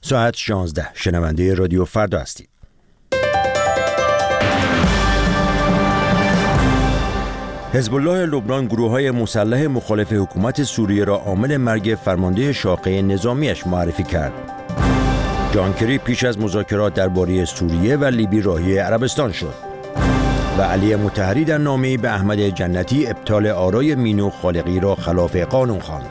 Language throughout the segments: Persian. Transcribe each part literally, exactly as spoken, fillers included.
ساعت شانزده. شنونده رادیو فردا هستید. حزب الله لبنان گروه‌های مسلح مخالف حکومت سوریه را عامل مرگ فرمانده شاخه نظامیش معرفی کرد. جان کری پیش از مذاکرات درباره سوریه و لیبی راهی عربستان شد و علی مطهری در نامه‌ای به احمد جنتی ابطال آرای مینو خالقی را خلاف قانون خواند.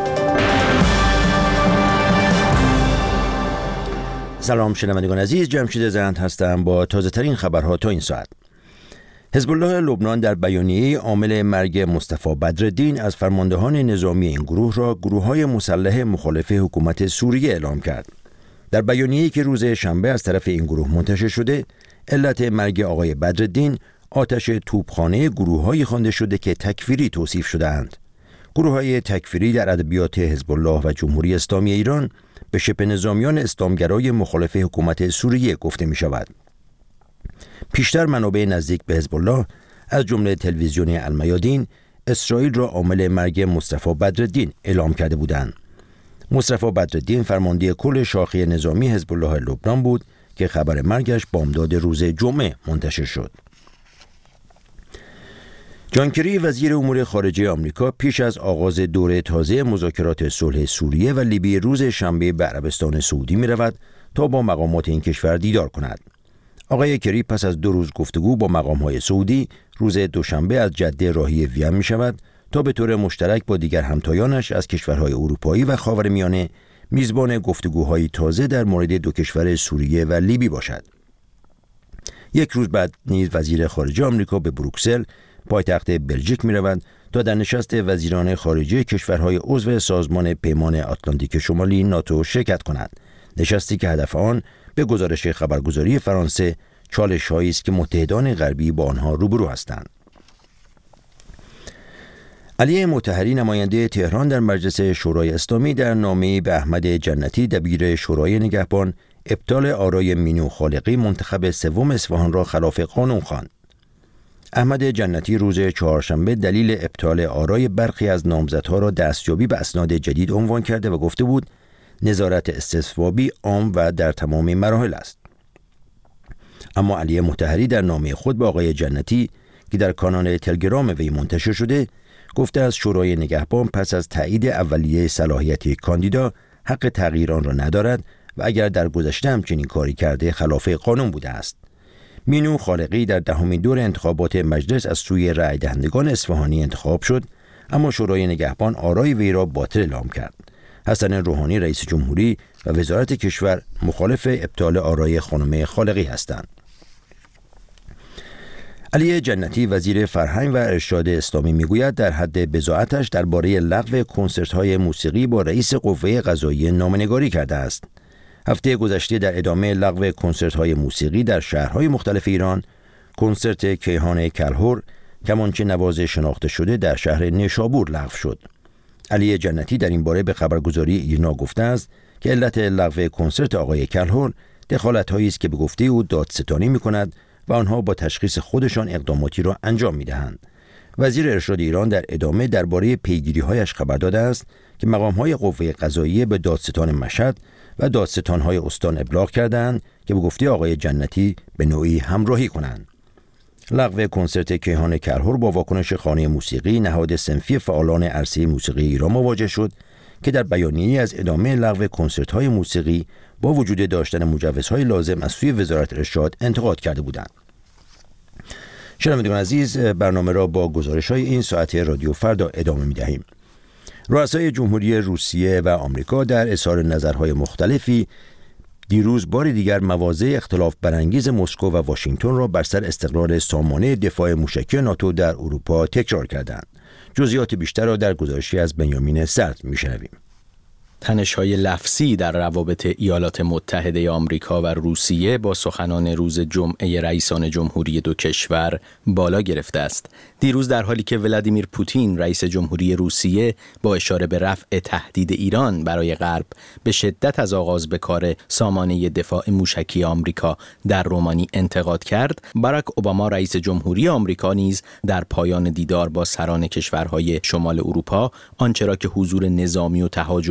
سلام شنوندگان عزیز، جمشید زند هستم با تازه ترین خبرها تا این ساعت. حزب الله لبنان در بیانیه عامل مرگ مصطفی بدرالدین از فرماندهان نظامی این گروه را گروه‌های مسلح مخالف حکومت سوریه اعلام کرد. در بیانیه‌ای که روز شنبه از طرف این گروه منتشر شده، علت مرگ آقای بدرالدین آتش توپخانه گروه‌هایی خوانده شده که تکفیری توصیف شده‌اند. گروه‌های تکفیری در ادبیات حزب الله و جمهوری اسلامی ایران به شبه نظامیان اسلامگرای مخالف حکومت سوریه گفته می‌شود. پیشتر منابع نزدیک به حزب الله از جمله تلویزیون المیادین اسرائیل را عامل مرگ مصطفی بدرالدین اعلام کرده بودند. مصطفی بدرالدین فرمانده کل شاخه نظامی حزب الله لبنان بود که خبر مرگش بامداد روز جمعه منتشر شد. جان کری وزیر امور خارجه آمریکا پیش از آغاز دوره تازه مذاکرات صلح سوریه و لیبی روز شنبه به عربستان سعودی می رود تا با مقامات این کشور دیدار کند. آقای کری پس از دو روز گفتگو با مقام‌های سعودی روز دوشنبه از جده راهی وین می شود تا به طور مشترک با دیگر همتایانش از کشورهای اروپایی و خاورمیانه میزبان گفتگوهای تازه در مورد دو کشور سوریه و لیبی باشد. یک روز بعد نیز وزیر خارجه آمریکا به بروکسل پایتخت بلژیک می رود تا در نشست وزیران خارجه کشورهای عضو سازمان پیمان آتلانتیک شمالی ناتو شرکت کند. نشستی که هدف آن به گزارش خبرگزاری فرانسه چالش‌هایی است که متحدان غربی با آنها روبرو هستند. علی مطهری نماینده تهران در مجلس شورای اسلامی در نامه‌ای به احمد جنتی دبیر شورای نگهبان ابطال آرای مینو خالقی منتخب سوم اصفهان را خلاف قانون خواند. احمد جنتی روز چهارشنبه دلیل ابطال آرای برخی از نامزدها را دستیابی به اسناد جدید عنوان کرده و گفته بود نظارت استصوابی عام و در تمام مراحل است. اما علی مطهری در نامه خود به آقای جنتی که در کانال تلگرام وی منتشر شده گفته از شورای نگهبان پس از تایید اولیه صلاحیت کاندیدا حق تغییر آن را ندارد و اگر در گذشته همچنین کاری کرده خلاف قانون بوده است. مینو خالقی در دهمین دور انتخابات مجلس از سوی رای دهندگان اصفهانی انتخاب شد، اما شورای نگهبان آرای وی را باطل اعلام کرد. حسن روحانی رئیس جمهوری و وزارت کشور مخالف ابطال آرای خانم خالقی هستند. علی جنتی وزیر فرهنگ و ارشاد اسلامی میگوید در حد بضاعتش درباره لغو کنسرت‌های موسیقی با رئیس قوه قضاییه نامه‌نگاری کرده است. هفته گذشته در ادامه لغو کنسرت‌های موسیقی در شهرهای مختلف ایران، کنسرت کیهان کلهر کمانچه نواز شناخته شده در شهر نیشابور لغو شد. علی جنتی در این باره به خبرگزاری ایرنا گفته است که علت لغو کنسرت آقای کلهر دخالت‌هایی است که به گفته او دادستانی می‌کند و آنها با تشخیص خودشان اقداماتی را انجام می‌دهند. وزیر ارشاد ایران در ادامه درباره پیگیری‌هایش خبر داده است که مقام‌های قوه قضاییه به دادستان مشهد و دادستان‌های استان ابلاغ کردند که به گفته آقای جنتی به نوعی همراهی کنند. لغو کنسرت کیهان کلهر با واکنش خانه موسیقی نهاد صنفی فعالان عرصه موسیقی ایران مواجه شد که در بیانیه‌ای از ادامه لغو کنسرت‌های موسیقی با وجود داشتن مجوزهای لازم از سوی وزارت ارشاد انتقاد کرده بودند. شنوندگان عزیز، برنامه را با گزارش‌های این ساعت رادیو فردا ادامه می‌دهیم. رؤسای جمهوری روسیه و آمریکا در اظهار نظرهای مختلفی دیروز بار دیگر مواضع اختلاف برانگیز مسکو و واشنگتن را بر سر استقرار سامانه دفاع موشکی ناتو در اروپا تکرار کردند. جزئیات بیشتر را در گزارشی از بنیامین سرد می‌شنویم. تنش‌های لفظی در روابط ایالات متحده آمریکا و روسیه با سخنان روز جمعه رئیسان جمهوری دو کشور بالا گرفته است. دیروز در حالی که ولادیمیر پوتین رئیس جمهوری روسیه با اشاره به رفع تهدید ایران برای غرب به شدت از آغاز به کار سامانه دفاع موشکی آمریکا در رومانی انتقاد کرد، باراک اوباما رئیس جمهوری آمریکا نیز در پایان دیدار با سران کشورهای شمال اروپا آنچه را که حضور نظامی و تهاجمی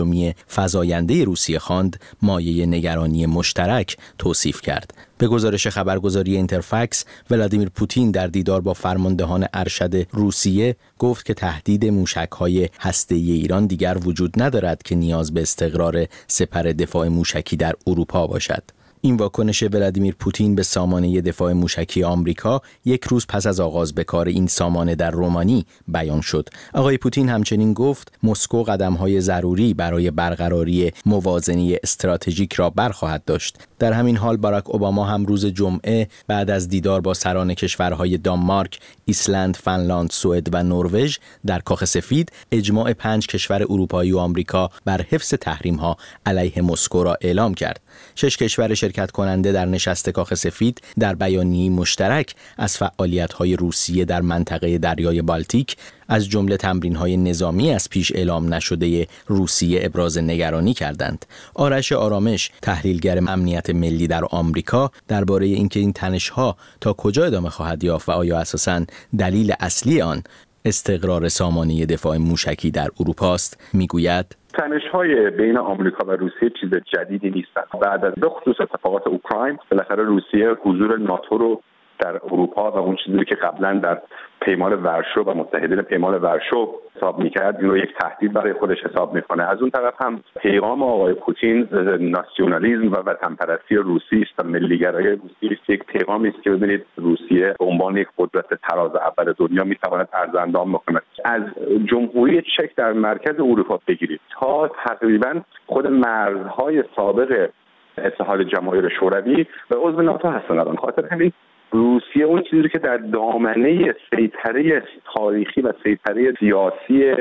فزاینده روسیه خواند، مایه نگرانی مشترک توصیف کرد. به گزارش خبرگزاری اینترفکس، ولادیمیر پوتین در دیدار با فرماندهان ارشد روسیه گفت که تهدید موشک‌های هسته‌ای ایران دیگر وجود ندارد که نیاز به استقرار سپر دفاع موشکی در اروپا باشد. این واکنش ولادیمیر پوتین به سامانه دفاع موشکی آمریکا یک روز پس از آغاز به کار این سامانه در رومانی بیان شد. آقای پوتین همچنین گفت مسکو قدم‌های ضروری برای برقراری موازنه استراتژیک را برخواهد داشت. در همین حال باراک اوباما هم روز جمعه بعد از دیدار با سران کشورهای دانمارک، ایسلند، فنلاند، سوئد و نروژ در کاخ سفید اجماع پنج کشور اروپایی و آمریکا بر حفظ تحریم‌ها علیه مسکو را اعلام کرد. شش کشور شرکت کننده در نشست کاخ سفید در بیانیه‌ای مشترک از فعالیت‌های روسیه در منطقه دریای بالتیک از جمله تمرین‌های نظامی از پیش اعلام نشده روسیه ابراز نگرانی کردند. آرش آرامش، تحلیلگر امنیت ملی در آمریکا، درباره اینکه این تنش‌ها تا کجا ادامه خواهد یافت و آیا اساساً دلیل اصلی آن استقرار سامانه دفاع موشکی در اروپا است، میگوید تنش‌های بین آمریکا و روسیه چیز جدیدی نیستند. بعد از به خصوص اتفاقات اوکراین، بالاخره روسیه حضور ناتو رو در اروپا و اون چیزی که قبلا در پیمان ورشو و متحدین پیمان ورشو حساب می‌کرد، این رو یک تهدید برای خودش حساب می‌کنه. از اون طرف هم پیغام آقای پوتین ناسیونالیسم و وطنپرستی روسی است و ملی‌گرایی روسی است. یک پیغامی است که ببینید روسیه به عنوان یک قدرت تراز اول دنیا می‌تواند ارزاندام بکند. از جمهوری چک در مرکز اروپا بگیرید تا تقریباً خود مرزهای سابق اتحاد جماهیر شوروی و عضو ناتو هستند. الان خاطر همین روسیه اون چیزی که در دامنه سیطره تاریخی و سیطره سیاسی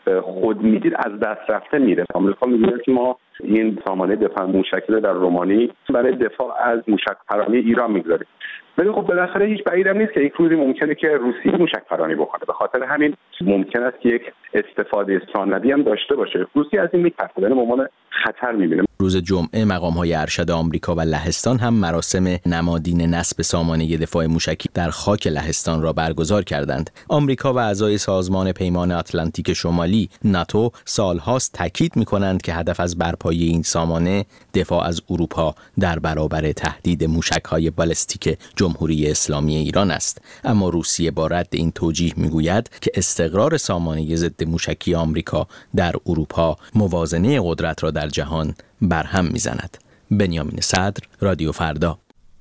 خود میدید از دست رفته میره. آمریکا میگه که ما این سامانه دفاع موشکی در رومانی برای دفاع از موشک پرانی ایران میگذاریم. ولی خب بالاخره هیچ بعیدم نیست که یک روزی ممکنه که روسیه موشک پرانی بکنه. به خاطر همین ممکن است که یک استفاده ثانوی هم داشته باشه. روسیه از این میترسه، یعنی به عنوان خطر میبینه. روز جمعه مقام‌های ارشد آمریکا و لهستان هم مراسم نمادین نصب سامانه دفاع موشکی در خاک لهستان را برگزار کردند. آمریکا و اعضای سازمان پیمان آتلانتیک شمالی ناتو سالهاست تاکید می‌کنند که هدف از برپایی این سامانه دفاع از اروپا در برابر تهدید موشک‌های بالستیک جمهوری اسلامی ایران است. اما روسیه با رد این توجیه می‌گوید که استقرار سامانه ضد موشکی آمریکا در اروپا موازنه قدرت را در جهان برهم میزند. بنیامین صدر، رادیو فردا.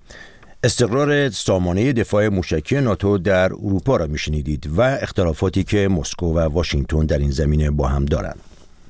استقرار سامانه دفاع موشکی ناتو در اروپا را میشنیدید و اختلافاتی که مسکو و واشنگتن در این زمینه با هم دارند.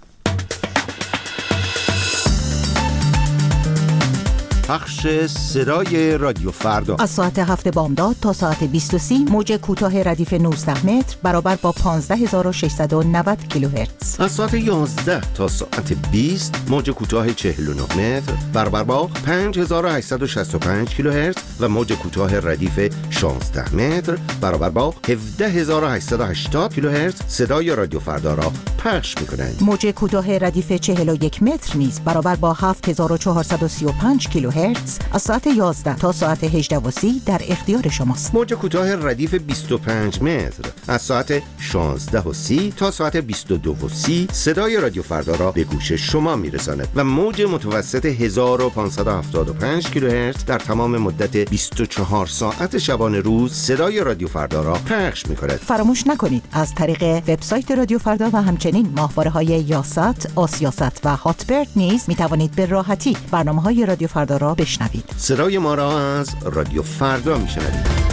پخش صدای رادیو فردا از ساعت هفت بامداد تا ساعت بیست و سه موج کوتاه ردیف نوزده متر برابر با پانزده هزار و ششصد و نود کیلوهرتز. از ساعت یازده تا ساعت بیست موج کوتاه چهل و نه متر برابر با پنج هزار و هشتصد و شصت و پنج کیلوهرتز و موج کوتاه ردیف شانزده متر برابر با هفده هزار و هشتصد و هشتاد کیلوهرتز صدای رادیو فردا را پخش می‌کنند. موج کوتاه ردیف چهل و یک متر نیز برابر با هفت هزار و چهارصد و سی و پنج کیلوهرتز از ساعت یازده تا ساعت هجده و سی در اختیار شماست. موج کوتاه ردیف بیست و پنج متر از ساعت شانزده و سی تا ساعت بیست و دو و سی صدای رادیو فردا را به گوش شما میرساند و موج متوسط هزار و پانصد و هفتاد و پنج کیلوهرتز در تمام مدت بیست و چهار ساعت شبانه روز صدای رادیو فردا را پخش می‌کند. فراموش نکنید از طریق وبسایت رادیو فردا و همچنین ماهواره‌های یاست، آسیاست و هاتبرد نیز می‌توانید به راحتی برنامه‌های رادیو فردا را بشنوید. صدای ما را از رادیو فردا میشنوید.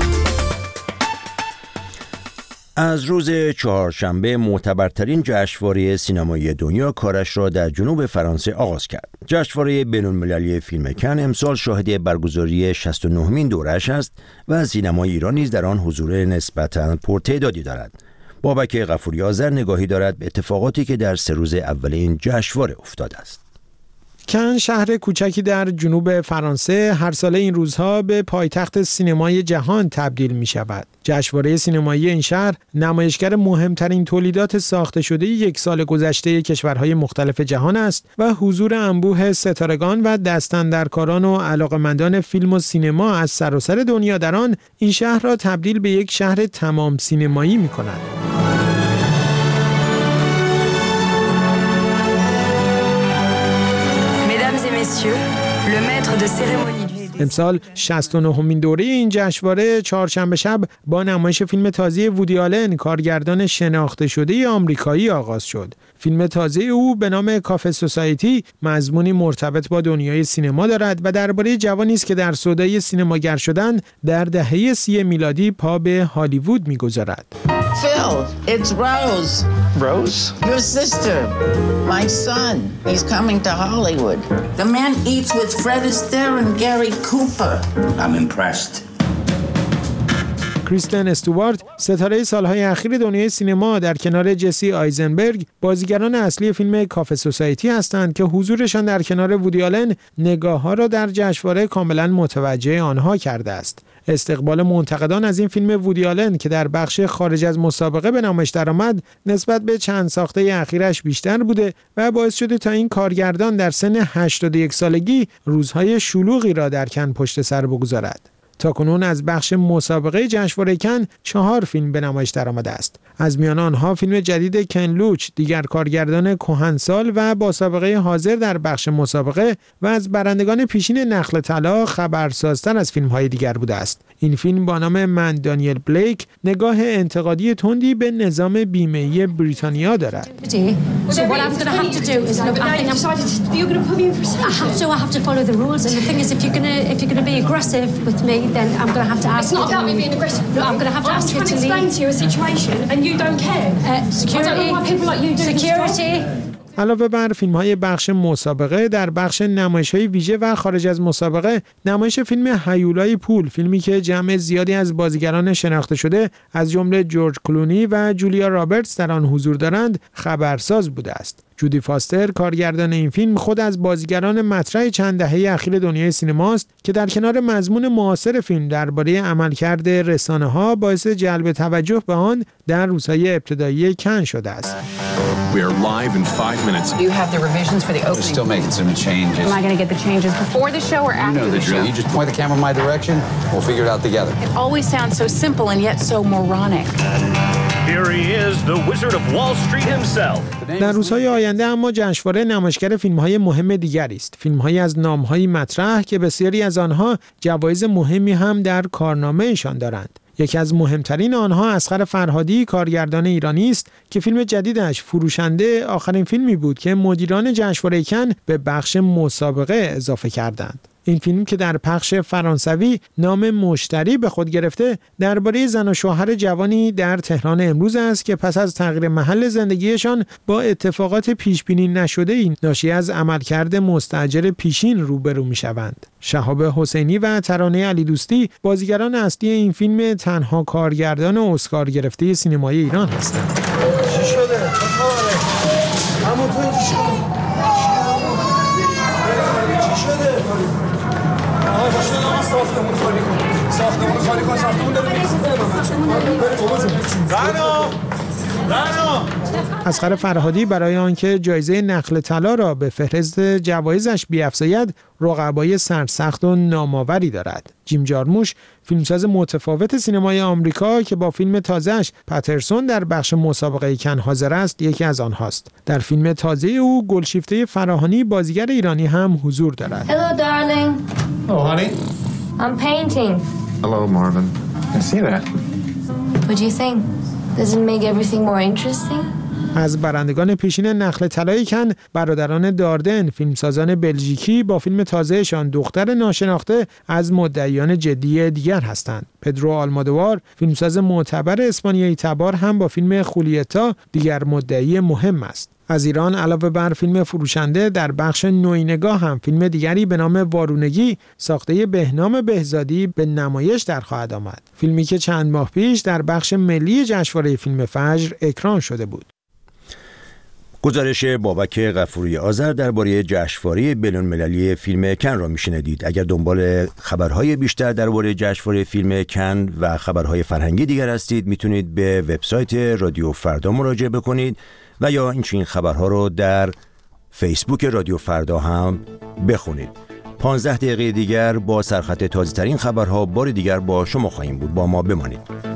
از روز چهارشنبه معتبرترین جشنواره سینمایی دنیا کارش را در جنوب فرانسه آغاز کرد. جشنواره بین‌المللی فیلم کن امسال شاهد برگزاری شصت و نهمین دوره‌اش است و سینمای ایران نیز در آن حضور نسبتاً پرتعدادی دارد. بابک غفوری آذر نگاهی دارد به اتفاقاتی که در سه روز اول این جشنواره افتاده است. کن شهر کوچکی در جنوب فرانسه هر ساله این روزها به پایتخت سینمای جهان تبدیل می شود. جشنواره سینمایی این شهر نمایشگر مهمترین تولیدات ساخته شده یک سال گذشته کشورهای مختلف جهان است و حضور انبوه ستارگان و دستاندرکاران و علاقه‌مندان فیلم و سینما از سراسر دنیا در آن این شهر را تبدیل به یک شهر تمام سینمایی می کند. messieurs, le maître de cérémonie du امسال شصت و نهمین دوره این جشنواره چهارشنبه شب با نمایش فیلم تازه وودی آلن، کارگردان شناخته شده آمریکایی آغاز شد. فیلم تازه او به نام کافه سوسایتی مضمونی مرتبط با دنیای سینما دارد و درباره جوانی است که در سودای سینماگر شدن در دهه سی میلادی پا به هالیوود می‌گذارد. Phil, it's Rose. Rose? Your sister. My son. He's coming to Hollywood. The man eats with Fred Astaire and Gary Cooper. I'm impressed. کریستن استوارت، ستاره سالهای اخیر دنیای سینما، در کنار جسی آیزنبرگ بازیگران اصلی فیلم کافه سوسایتی هستند که حضورشان در کنار وودی آلن نگاه‌ها را در جشنواره کاملا متوجه آنها کرده است. استقبال منتقدان از این فیلم وودی آلن که در بخش خارج از مسابقه به نمایش درآمد نسبت به چند ساخته اخیرش بیشتر بوده و باعث شده تا این کارگردان در سن هشتاد و یک سالگی روزهای شلوغی را در کن پشت سر بگذارد. تاکنون از بخش مسابقه جشنواره کن چهار فیلم به نمایش درآمده است. از میان آنها فیلم جدید کن لوچ، دیگر کارگردان کهنسال و با سابقه حاضر در بخش مسابقه و از برندگان پیشین نخل طلا خبرسازتر از فیلم‌های دیگر بوده است. این فیلم با نام من دانیل بلیک نگاه انتقادی تندی به نظام بیمه‌ای بریتانیا دارد. then I'm going to have to ask you. It's not about me being aggressive. No, I'm going to have to ask you to leave. I'm trying to explain to you a situation and you don't care. Uh, security. I don't know why people like you do this. Security. علاوه بر فیلم‌های بخش مسابقه، در بخش نمایش‌های ویژه و خارج از مسابقه، نمایش فیلم هیولای پول، فیلمی که جمع زیادی از بازیگران شناخته شده از جمله جورج کلونی و جولیا رابرتس در آن حضور دارند، خبرساز بوده است. جودی فاستر، کارگردان این فیلم، خود از بازیگران مطرح چند دهه اخیر دنیای سینماست که در کنار مضمون معاصر فیلم درباره عملکرد رسانه‌ها باعث جلب توجه به آن در روزهای ابتدایی کن شده است. We are live in five minutes. Do you have the revisions for the opening? We're still making some changes. Am I going to get the changes before the show or after you know the, the show? You just point the camera my direction. We'll figure it out together. It always sounds so simple and yet so moronic. Here he is, the Wizard of Wall Street himself. در روزهای آینده اما جشنواره نمایشگر فیلم‌های مهم دیگری است. فیلم‌هایی از نام‌های مطرح که بسیاری از آنها جوایز مهمی هم در کارنامه‌شان دارند. یکی از مهمترین آنها اصغر فرهادی، کارگردان ایرانی است که فیلم جدیدش فروشنده آخرین فیلمی بود که مدیران جشنواره کن به بخش مسابقه اضافه کردند. این فیلم که در پخش فرانسوی نام مشتری به خود گرفته درباره زن و شوهر جوانی در تهران امروز است که پس از تغییر محل زندگیشان با اتفاقات پیش بینی نشده ناشی از عملکرد مستاجر پیشین روبرو میشوند. شهاب حسینی و ترانه علی دوستی بازیگران اصلی این فیلم تنها کارگردان اسکار گرفته سینمای ایران هستند. چی شده؟ چه خبره؟ عمو تو چی شده؟ چی شده؟ آقا باشه ما ساختمون خالی کن. ساختمون خالی کن. ساختمون داره می‌ریزه. رانا! رانا! اصغر فرهادی برای آنکه جایزه نخل طلا را به فهرست جوایزش بیفزاید، رقبای سرسخت و نامآوری دارد. جیم جارموش، فیلمساز متفاوت سینمای آمریکا که با فیلم تازه‌اش پاترسون در بخش مسابقه کن حاضر است، یکی از آنهاست. در فیلم تازه او گلشیفته فراهانی، بازیگر ایرانی هم حضور دارد. Hello darling. Oh honey. I'm painting. Hello Marvin. I see that. What do you think? Does it make everything more interesting? از برندگان پیشین نخل طلای کن، برادران داردن، فیلمسازان بلژیکی با فیلم تازهشان دختر ناشناخته از مدعیان جدی دیگر هستند. پدرو آلمادوار، فیلمساز معتبر اسپانیایی تبار، هم با فیلم خولیتا دیگر مدعی مهم است. از ایران علاوه بر فیلم فروشنده، در بخش نوینگاه هم فیلم دیگری به نام وارونگی ساخته بهنام بهزادی به نمایش در خواهد آمد. فیلمی که چند ماه پیش در بخش ملی جشنواره فیلم فجر اکران شده بود. گزارش بابک غفوری آذر درباره جشنواره بین‌المللی فیلم کن را میشنیدید. اگر دنبال خبرهای بیشتر درباره جشنواره فیلم کن و خبرهای فرهنگی دیگر هستید، میتونید به وبسایت رادیو فردا مراجعه بکنید و یا این خبرها رو در فیسبوک رادیو فردا هم بخونید. پانزده دقیقه دیگر با سرخط تازه ترین خبرها بار دیگر با شما خواهیم بود. با ما بمانید.